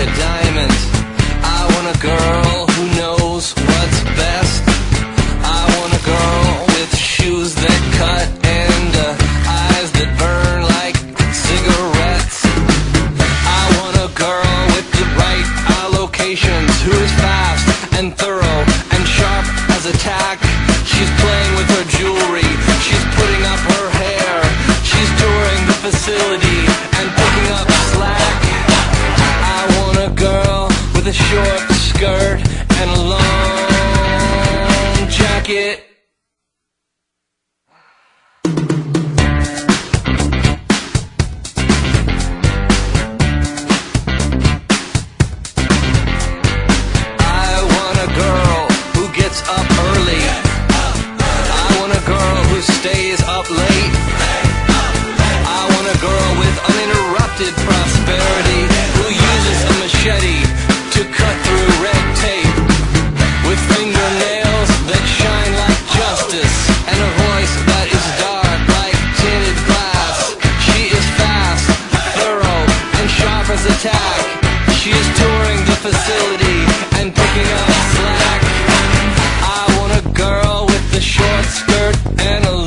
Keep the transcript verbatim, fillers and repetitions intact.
a diamond. I want a girl who knows what's best. I want a girl with shoes that cut and uh, eyes that burn like cigarettes. I want a girl with the right allocations, who is fast and thorough and sharp as a tack. She's playing with her jewelry, she's putting up her hair, she's touring the facility and picking up slack. I want a girl with a short skirt and a long jacket. I want a girl who gets up early. I want a girl who stays up late. I want a girl with uninterrupted prosperity, who uses a machete to cut through red tape, with fingernails that shine like justice and a voice that is dark like tinted glass. She is fast, thorough, and sharp as a tack. She is touring the facility and picking up slack. I want a girl with a short skirt and a